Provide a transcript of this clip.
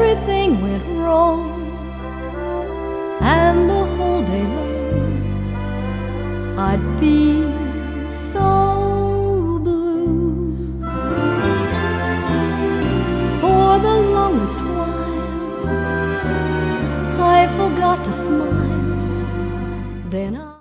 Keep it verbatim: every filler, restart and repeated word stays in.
everything went wrong, and the whole day long I'd feel so blue. For the longest while I forgot to smile, then I